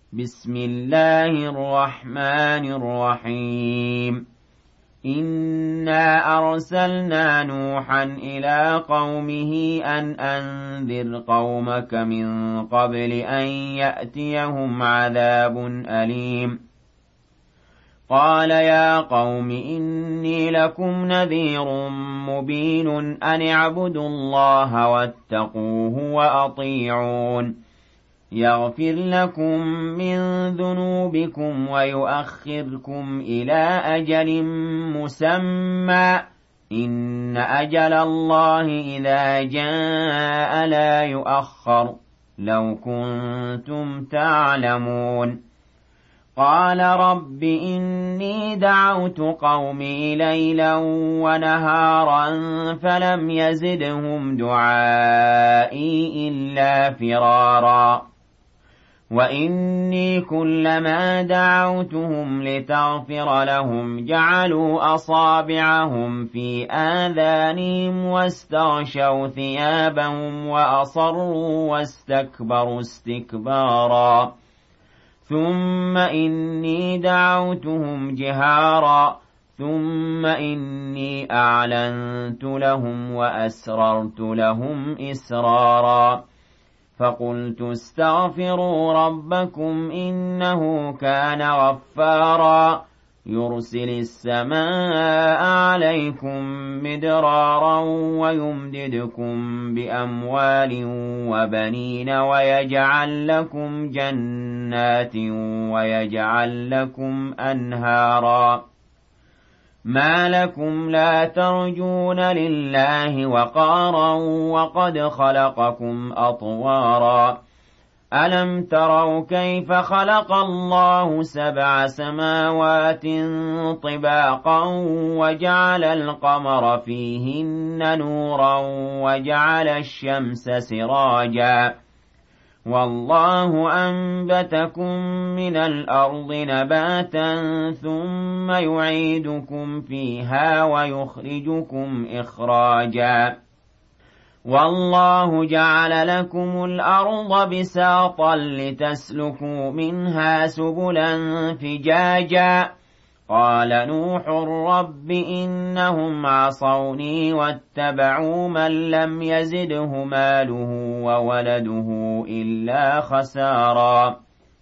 بسم الله الرحمن الرحيم إنا أرسلنا نوحا إلى قومه أن أنذر قومك من قبل أن يأتيهم عذاب أليم قال يا قوم إني لكم نذير مبين أن اعبدوا الله واتقوه وأطيعون يغفر لكم من ذنوبكم ويؤخركم إلى أجل مسمى إن أجل الله إذا جاء لا يؤخر لو كنتم تعلمون قال رب إني دعوت قومي ليلا ونهارا فلم يزدهم دعائي إلا فرارا وإني كلما دعوتهم لتغفر لهم جعلوا أصابعهم في آذانهم واستغشوا ثيابهم وأصروا واستكبروا استكبارا ثم إني دعوتهم جهارا ثم إني أعلنت لهم وأسررت لهم إسرارا فقلت استغفروا ربكم إنه كان غفارا يرسل السماء عليكم مدرارا ويمددكم بأموال وبنين ويجعل لكم جنات ويجعل لكم أنهارا ما لكم لا ترجون لله وقارا وقد خلقكم أطوارا ألم تروا كيف خلق الله 7 سماوات طباقا وجعل القمر فيهن نورا وجعل الشمس سراجا والله أنبتكم من الأرض نباتا ثم يعيدكم فيها ويخرجكم إخراجا والله جعل لكم الأرض بساطا لتسلكوا منها سبلا فجاجا قال نوح رب إنهم عصوني واتبعوا من لم يزده ماله وولده إلا خسارا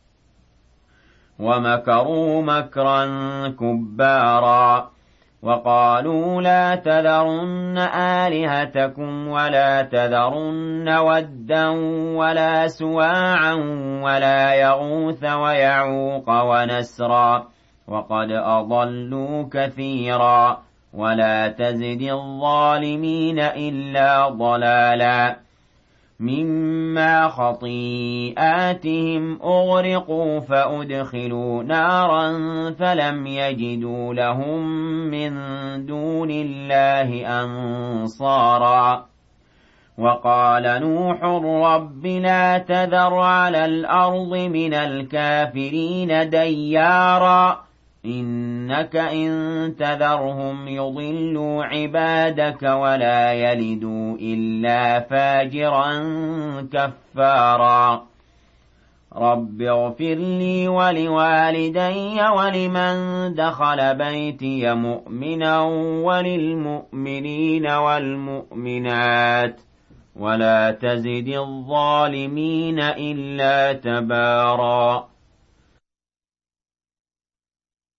ومكروا مكرا كبارا وقالوا لا تذرن آلهتكم ولا تذرن ودا ولا سواعا ولا يغوث ويعوق ونسرا وقد أضلوا كثيرا ولا تزد الظالمين إلا ضلالا مما خطيئاتهم أغرقوا فأدخلوا نارا فلم يجدوا لهم من دون الله أنصارا وقال نوح رب لا تذر على الأرض من الكافرين ديارا إنك إن تذرهم يضلوا عبادك ولا يلدوا إلا فاجرا كفارا رب اغفر لي ولوالدي ولمن دخل بيتي مؤمنا وللمؤمنين والمؤمنات ولا تزد الظالمين إلا تبارا